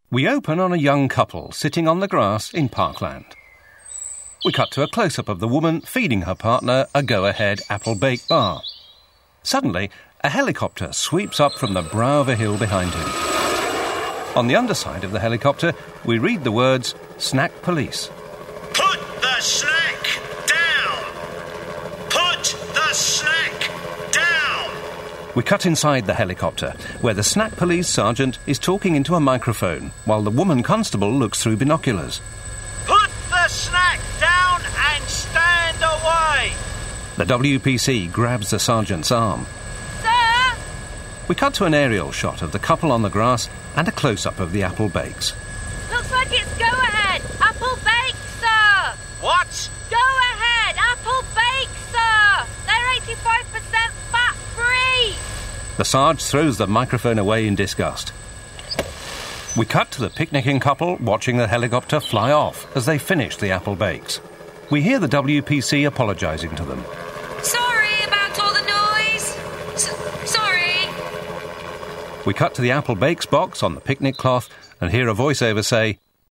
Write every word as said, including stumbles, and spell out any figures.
We open on a young couple sitting on the grass in Parkland. We cut to a close-up of the woman feeding her partner a go-ahead apple bake bar. Suddenly, a helicopter sweeps up from the brow of a hill behind him. On the underside of the helicopter, we read the words, Snack Police. Put the snack down! Put the snack down! We cut inside the helicopter, where the Snack Police sergeant is talking into a microphone, while the woman constable looks through binoculars. Put the snack down and stand away! The W P C grabs the sergeant's arm. Sir! We cut to an aerial shot of the couple on the grass and a close-up of the apple bakes. Looks like it's go-ahead. Apple bake, sir! What? Go-ahead. Apple bake, sir! They're eighty-five percent fat-free! The Sarge throws the microphone away in disgust. We cut to the picnicking couple watching the helicopter fly off as they finish the apple bakes. We hear the W P C apologising to them. Sorry about all the noise. S- sorry. We cut to the apple bakes box on the picnic cloth and hear a voiceover say,